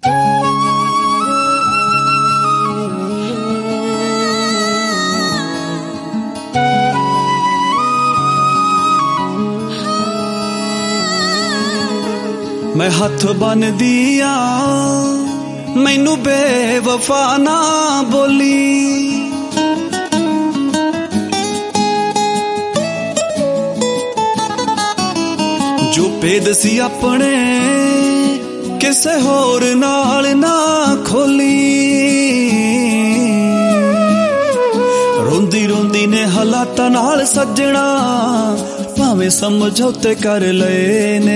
मैं हथ बन दिया मैनू बेवफा ना बोली, जो भेद सी अपने किसे होर नाल ना खोली। रोंदी रोंदी ने हालातां नाल सजना भावें समझौते कर लए ने।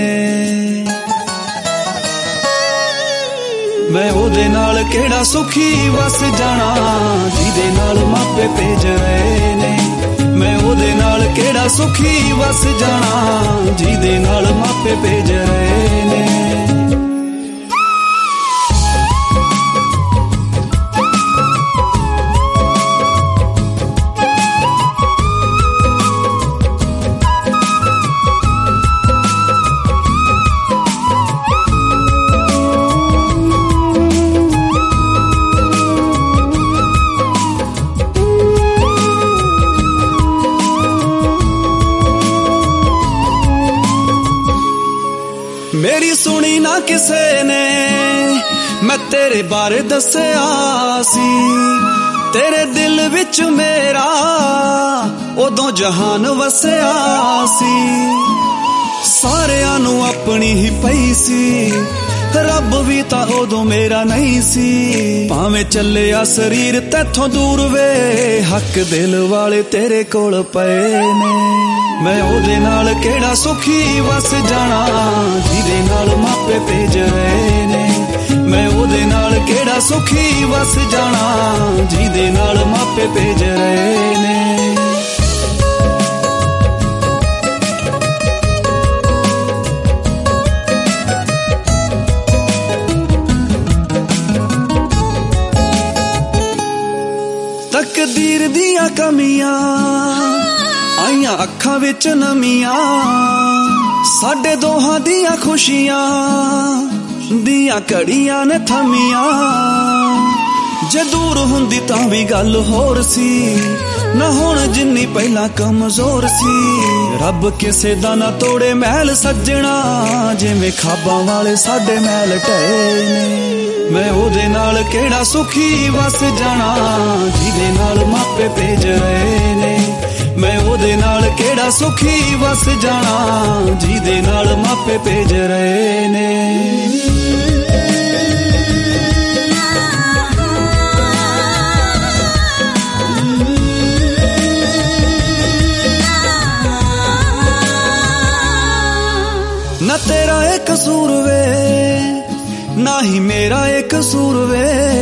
मैं ओदे नाल केड़ा सुखी वस जाना जिहदे नाल मापे भेज रहे ने। मैं ओदे नाल केड़ा सुखी वस जाना जिहदे नाल मापे भेज रहे ने। मेरी सुनी ना किसे ने मैं तेरे बारे दस्या सी, तेरे दिल विच मेरा उदों जहान वसया सी। सारियां नू अपनी ही पई सी रब भी तां उदों मेरा नहीं सी। भावें चलिया शरीर तैथों दूर वे हक दिल वाले तेरे कोल पए ने। मैं ओदे नाल केड़ा सुखी वस जाना जिहदे नाल मापे भेज रहे ने। मैं ओदे नाल केड़ा सुखी वस जाना जिहदे नाल मापे भेज रहे ने। तकदीर दियां कमियां आईयां अखां विच नमियां, साडे दोहां दियां खुशियां दियां घड़ियां ने थमियां। जे दूर हुंदी तां भी गल होर सी ना हुण जिन्नी पहला कमजोर सी। रब किसे दा ना तोड़े महल सजना जिवें खाबां वाले साडे महल ढए ने। मैं ओदे नाल केड़ा सुखी वस जाना जिहदे नाल मापे भेज रहे ने। मैं ओदे नाल केड़ा सुखी वस जाना जिहदे नाल मापे भेज रहे ने। ना तेरा एक कसूर वे ना ही मेरा एक कसूर वे,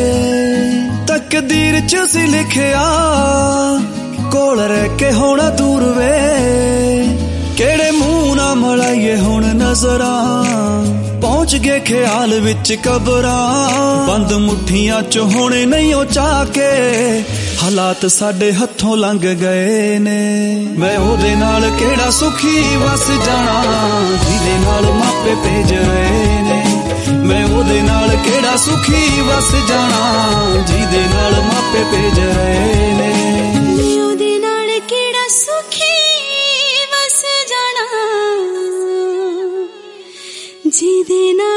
तकदीर च सी लिखिया कोल रह के होना दूर वे। केड़े मुंह ना मलाइए हुण नजरां पहुंच गए ख्याल विच कबरां। बंद मुठियां च होने नहीं ओ चाह के हालात साडे हथों लंघ गए ने। मैं ओदे नाल केड़ा सुखी वस जाना जिहदे नाल मापे भेज रहे ने। मैं ओदे नाल केड़ा सुखी वस जाना जिहदे नाल मापे भेज रहे ने। मैं ओदे नाल केड़ा सुखी वस जाना जिहदे नाल